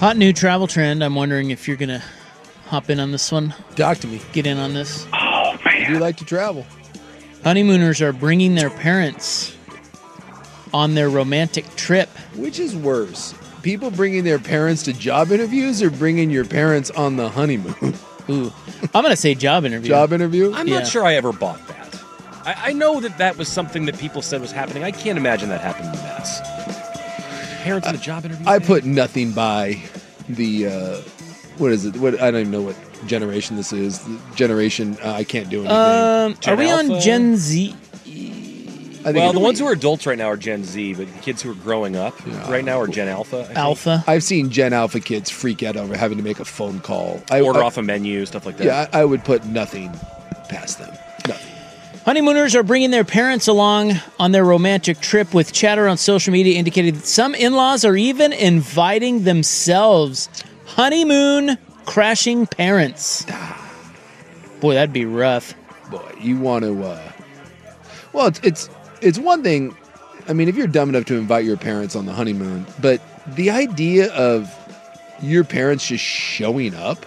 Hot new travel trend. I'm wondering if you're going to hop in on this one. Talk to me. Get in on this. Oh, man. I do like to travel. Honeymooners are bringing their parents on their romantic trip. Which is worse? People bringing their parents to job interviews or bringing your parents on the honeymoon? Ooh. I'm going to say job interview. Job interview? I'm Yeah. not sure I ever bought that. I know that was something that people said was happening. I can't imagine that happened in Mass. Parents in the job interview? I put nothing by the, what is it? I don't even know what generation this is. The generation, I can't do anything. Are we Alpha? on Gen Z? I think Well, it- the ones who are adults right now are Gen Z, but the kids who are growing up right now are Gen Alpha. I think. Alpha? I've seen Gen Alpha kids freak out over having to make a phone call. Order off a menu, stuff like that. Yeah, I would put nothing past them. Nothing. Honeymooners are bringing their parents along on their romantic trip, with chatter on social media indicating that some in-laws are even inviting themselves. Honeymoon crashing parents. Boy, that'd be rough. Boy, you want to. Well, it's one thing. I mean, if you're dumb enough to invite your parents on the honeymoon, but the idea of your parents just showing up,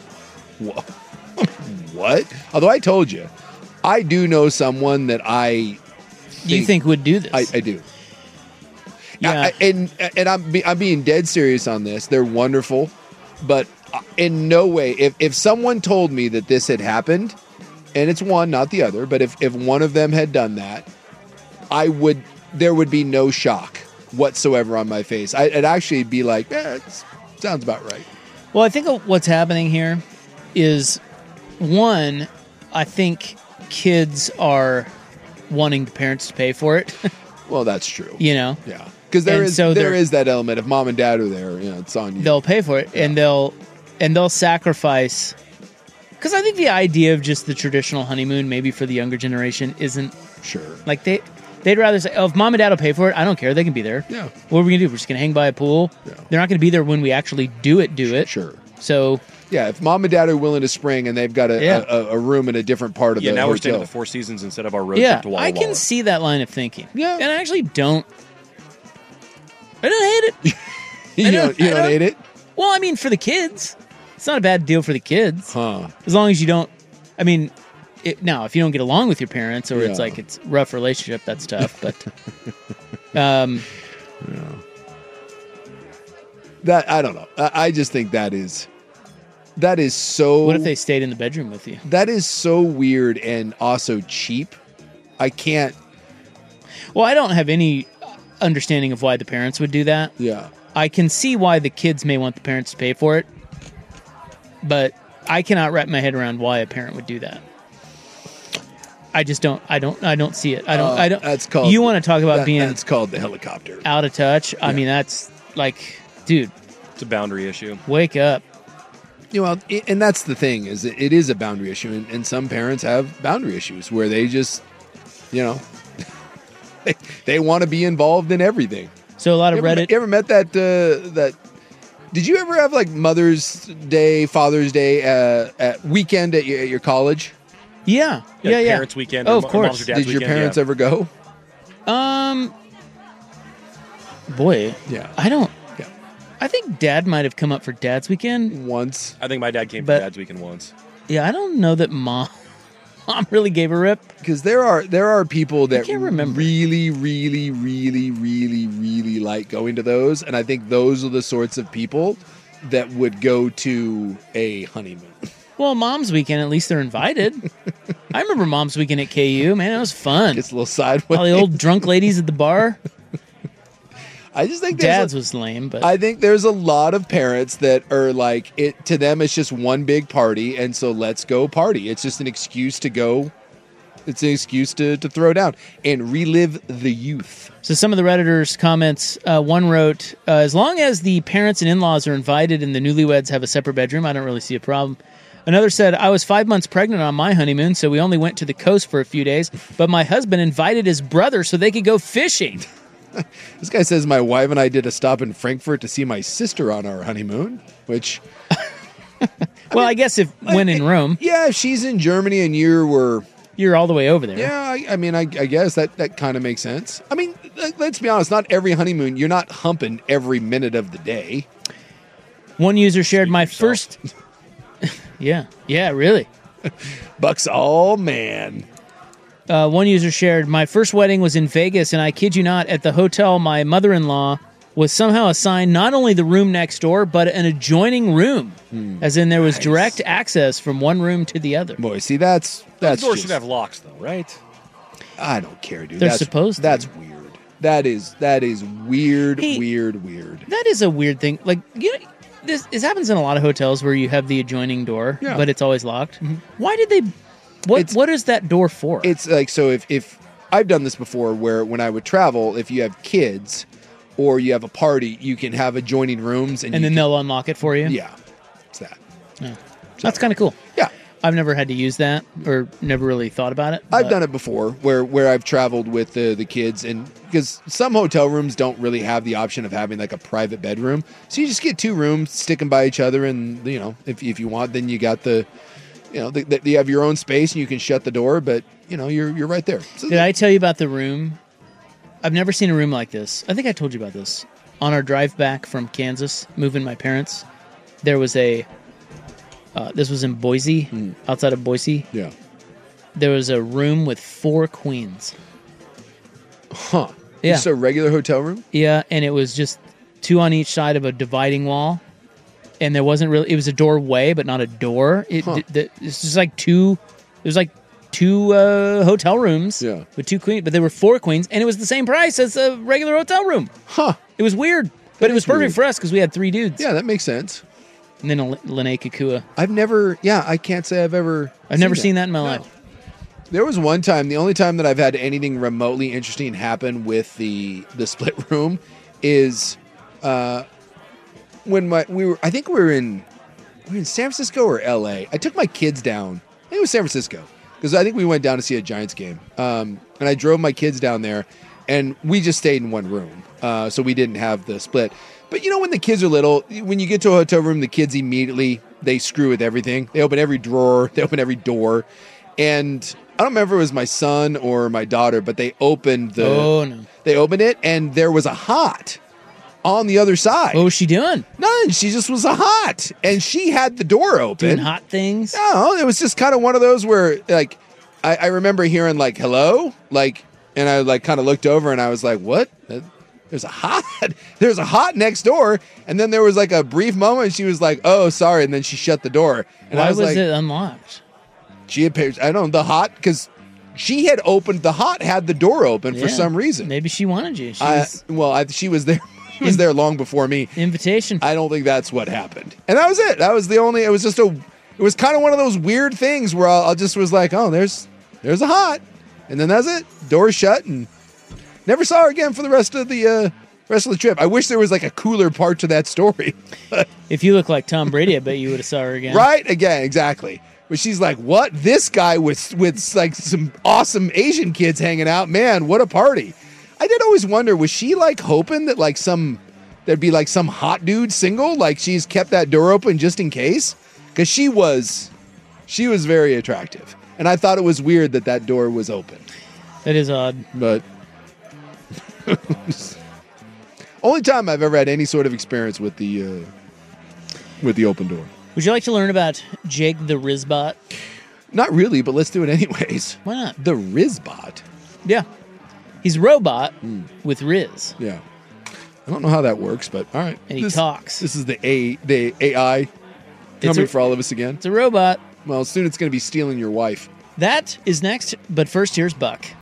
what? Although I told you, I do know someone that You think would do this? I do. Yeah. And I'm being dead serious on this. They're wonderful, but in no way, if someone told me that this had happened, and it's one, not the other, but if one of them had done that, there would be no shock whatsoever on my face. I'd actually be like, it sounds about right. Well, I think what's happening here is, one, I think kids are wanting the parents to pay for it. Well, that's true. You know? Yeah. Because there is that element. If mom and dad are there, it's on you. They'll pay for it, and they'll sacrifice. Because I think the idea of just the traditional honeymoon, maybe for the younger generation, isn't sure. Like they'd rather say, "Oh, if mom and dad will pay for it, I don't care. They can be there." Yeah. What are we gonna do? We're just gonna hang by a pool. Yeah. They're not gonna be there when we actually do it. Sure. So yeah, if mom and dad are willing to spring and they've got a room in a different part of the now we're staying at hotel. the Four Seasons instead of our road trip to Walla I Walla. can see that line of thinking. Yeah. And I actually don't. I don't hate it. You don't hate it? Well, I mean, for the kids, it's not a bad deal for the kids. Huh. As long as you don't. I mean, now if you don't get along with your parents, or it's Yeah. like it's a rough relationship, that's tough. But that I don't know. I just think that is so. What if they stayed in the bedroom with you? That is so weird and also cheap. I can't. Well, I don't have any understanding of why the parents would do that. Yeah. I can see why the kids may want the parents to pay for it, but I cannot wrap my head around why a parent would do that. I just don't. I don't see it. I don't. That's called. You want to talk about being That's called the helicopter. out of touch? I mean, that's like, dude, It's a boundary issue. wake up. And that's the thing is it is a boundary issue, and some parents have boundary issues where they just, they want to be involved in everything. So a lot of Reddit. You ever met that? Did you ever have like Mother's Day, Father's Day at weekend at your college? Yeah. Parents' weekend. Oh, or of mom's course. or dad's Did your weekend, parents yeah. ever go? Boy. Yeah. I don't. Yeah. I think Dad might have come up for Dad's weekend. Once. I think my dad came But- for dad's weekend once. Yeah, I don't know that Mom really gave a rip. Because there are people that can't remember. really, really, really, really, really like going to those, and I think those are the sorts of people that would go to a honeymoon. Well, Mom's weekend, at least they're invited. I remember Mom's weekend at KU. Man, it was fun. It's a little sideways. All the old drunk ladies at the bar. I just think Dad's was lame, but I think there's a lot of parents that are like, it to them it's just one big party, and so let's go party. It's just an excuse to go. It's an excuse to throw down and relive the youth. So some of the Redditors' comments, one wrote, as long as the parents and in-laws are invited and the newlyweds have a separate bedroom, I don't really see a problem. Another said, I was 5 months pregnant on my honeymoon, so we only went to the coast for a few days, but my husband invited his brother so they could go fishing. This guy says my wife and I did a stop in Frankfurt to see my sister on our honeymoon, which... I guess when in Rome, Yeah, if she's in Germany and you were... you're all the way over there. Yeah, I guess that kind of makes sense. I mean, let's be honest, not every honeymoon, you're not humping every minute of the day. One user shared my Speak for first. Yeah, really. Buck's all man. One user shared, my first wedding was in Vegas, and I kid you not, at the hotel, my mother-in-law was somehow assigned not only the room next door, but an adjoining room, as in there was direct access from one room to the other. Boy, see, that's Those doors just, should have locks, though, right? I don't care, dude. They're that's, supposed to. That's weird. That is weird, Hey, weird. That is a weird thing. Like, you know, this happens in a lot of hotels where you have the adjoining door, Yeah. but it's always locked. Why did they? What is that door for? It's like, so if I've done this before, where when I would travel, if you have kids or you have a party, you can have adjoining rooms, and and then they'll unlock it for you. yeah, it's that. That's kind of cool. Yeah, I've never had to use that or never really thought about it. I've but- done it before, where I've traveled with the kids, and because some hotel rooms don't really have the option of having like a private bedroom, so you just get two rooms, stick them by each other, and you know, if you want, then you got the. You know, you have your own space and you can shut the door, but you know, you're right there. So Did I tell you about the room? I've never seen a room like this. I think I told you about this. On our drive back from Kansas, moving my parents, there was a. This was in Boise, outside of Boise. yeah. There was a room with 4 queens. Huh. Yeah. Just a regular hotel room? Yeah, and it was just 2 on each side of a dividing wall, and there wasn't really. It was a doorway, but not a door. It's just like two. There's like 2 hotel rooms. Yeah. With 2 queens, but there were 4 queens, and it was the same price as a regular hotel room. Huh. It was weird, but it was is perfect weird. for us because we had 3 dudes. Yeah, that makes sense. And then a Lene Kukua. I've never, I can't say I've ever. I've never seen that in my life. There was one time, the only time that I've had anything remotely interesting happen with the split room is when I think we were in San Francisco or LA. I took my kids down. I think it was San Francisco because I think we went down to see a Giants game. And I drove my kids down there, and we just stayed in one room, so we didn't have the split. But you know, when the kids are little, when you get to a hotel room, the kids immediately they screw with everything. They open every drawer, they open every door, and I don't remember if it was my son or my daughter, but they opened the. Oh no! They opened it, and there was a hot on the other side. What was she doing? None. She just was a hot, and she had the door open. Doing hot things? No, it was just kind of one of those where, like, I remember hearing like "hello," like, and I like kind of looked over, and I was like, "What? There's a hot. There's a hot next door." And then there was like a brief moment, and she was like, "Oh, sorry," and then she shut the door. And Why I was was like, it unlocked? she had paid, I don't know, the hot, because she had opened, the hot had the door open for Yeah. some reason. Maybe she wanted you. She was She was there. She was there long before me. invitation. I don't think that's what happened. And that was it. That was the only, it was just it was kind of one of those weird things where I just was like, oh, there's a hot. And then that's it. Door shut, and never saw her again for the rest of the trip. I wish there was like a cooler part to that story. If you look like Tom Brady, I bet you would have saw her again. Right? Again, exactly. But she's like, what? This guy with like some awesome Asian kids hanging out. Man, what a party. I did always wonder, was she like hoping that like there'd be like some hot dude single? Like she's kept that door open just in case? Because she was very attractive. And I thought it was weird that door was open. That is odd. But only time I've ever had any sort of experience with the open door. Would you like to learn about Jake the Rizbot? Not really, but let's do it anyways. Why not? The Rizbot. Yeah. He's a robot with Riz. Yeah. I don't know how that works, but all right. And he talks. This is the AI coming for all of us again. It's a robot. Well, soon it's going to be stealing your wife. That is next, but first here's Buck.